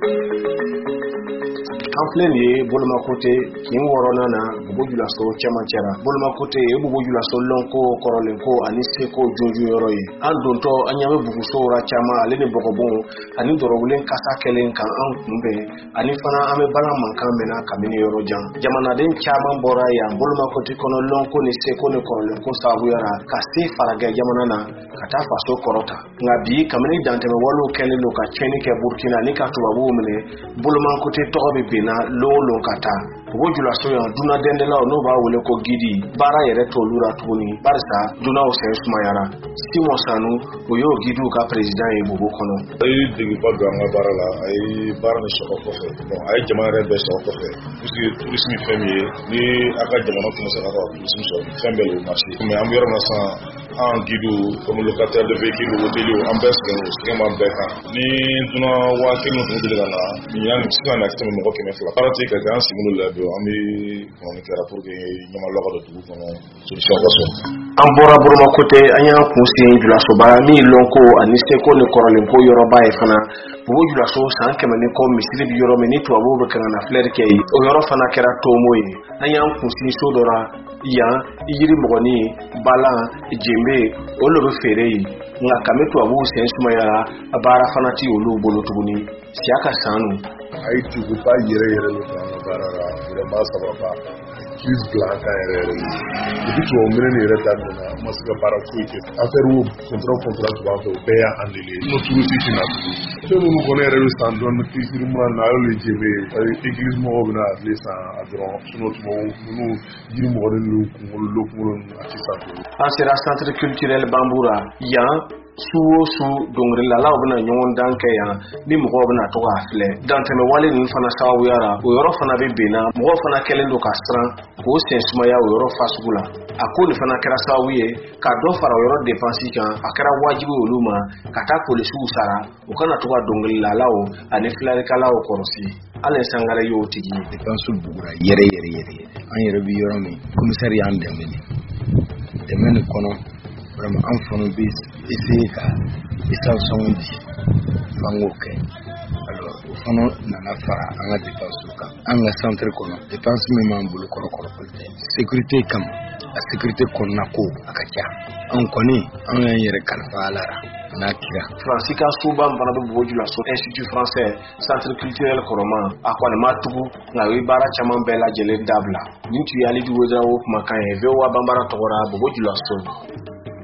an filɛ nin ye bolomakote kin wɔɔrɔnan na bubujulaso cɛmancɛra bolomakote ye bubujulaso lɔnko kɔrɔlenko ani seko junju yɔrɔ ye an dontɔ an ɲa bɛ bugusowra caman ale ni bɔgɔbɔn ani dɔrɔgulen kasa kɛlen kan an kunbɛn ani fana an bɛ balan mankan mɛnna kabini yɔrɔ jan jamanaden caman bɔra yan bolomakote kɔnɔ lɔnko ni seko ni kɔrɔlenko saabuyara ka se faragɛ jamana na ka taa faso kɔrɔta nka bi kabini dantɛmɛ walew kɛlen don ka tiɲɛni kɛ burkina ni ka tubabuw minɛ bolomakote tɔgɔ bɛ bena lon ka taa bubujulaso yan duna dɛndɛlaw n'o b'a wele ko gidi baara yɛrɛ t'olu la tuguni barisa dunaw sɛn sumayara Simon Sanu o y'o gidiw ka président ye bubu kɔnɔ a ye degunba don an ka baara la a ye baara ni sɔgɔ kɔfɛ a ye jamana yɛrɛ bɛɛ sɔgɔ kɔfɛ puisque tourisme fɛn min ye ni a ka jamana commencé ka tourisme sɔrɔ fɛn bɛɛ le marché mais an bɛ yɔrɔ min na sisan an gidiw comme locataire de véhicule hôteliers an bɛɛ sɛgɛn b'an bɛɛ kan ni duna waa kelen tun deli ka na yan sisan na tɛmɛ mɔgɔ 200 baara tɛ ka kɛ an sigi n'olu la don an bɛ kɔnɔni kɛra pour que ɲamalɔgɔ dɔ dugu kɔnɔ solution ka sɔrɔ an bɔra bolomakote an y'an kun sen julasoba min lɔnko ani seko ni kɔrɔlenko yɔrɔba ye fana bubujulaso san 100 ni kɔ misiri bi yɔrɔ min ni tubabuw bɛ kan na filɛri kɛ ye o yɔrɔ fana kɛra tomo ye an y'an kun sin so dɔ la yan yiri mɔgɔni balan jembe olu bɛ feere ye nka kame tubabuw sen sumayara baara fana ti olu bolo tuguni siya ka sanu a ye tuguba yɛrɛ yɛrɛ de kan ka baara la vraiment sababa crise bila an kan yɛrɛ yɛrɛ depuis tubabu minɛ ni yɛrɛ daminɛna an ma se ka baara foyi kɛ affaire wo contrat tun b'an fɛ o bɛɛ y'a annulé n'o tourisme tɛ na tugun fɛn minnu kɔni yɛrɛ bɛ san dɔɔni kisiri mun na a y'olu jebe église mɔgɔw bɛna ale san a dɔrɔn sinon tubabu ninnu yiri mɔgɔni ninnu kunkolo lokungolo ninnu a tɛ san tugun an sera centre culturel Bambura yan su o su dɔnkilidalaw bɛna ɲɔgɔn dan kɛ yan ni mɔgɔw bɛna to k'a filɛ dantɛmɛ wale ninnu fana sababuyara o yɔrɔ fana bɛ benna mɔgɔw fana kɛlen don ka siran k'o sen sumaya o yɔrɔ fasugu la a ko nin fana kɛra sababu ye ka dɔ fara o yɔrɔ dépense kan a kɛra wajibi olu ma ka taa polisiw sara u kana to ka dɔnkilidalaw ani filarikalaw kɔrɔsi Alain Sangare y'o tigi ye dépense bugura yɛrɛ an yɛrɛ bɛ yɔrɔ min commissaire y'an dɛmɛ ni kɔnɔ vraiment an fana bɛ essayer ka extension di fango kɛ alors o fana nana fara an ka dépense kan an ka centre kɔnɔ dépense min b'an bolo kɔrɔkɔrɔ tɛ sécurité kama a sécurité kɔnɔna ko a ka ca an kɔni an y'an yɛrɛ kalifa Ala la n'a kira Fransika Suba fana bɛ bubujulaso Institut Français Centre Culturel Kɔrɔma a kɔni ma tugu nka o ye baara caman bɛɛ lajɛlen dabila nin tun ye Aliji Wezerawo kumakan ye VOA Bambara tɔgɔra bubujulaso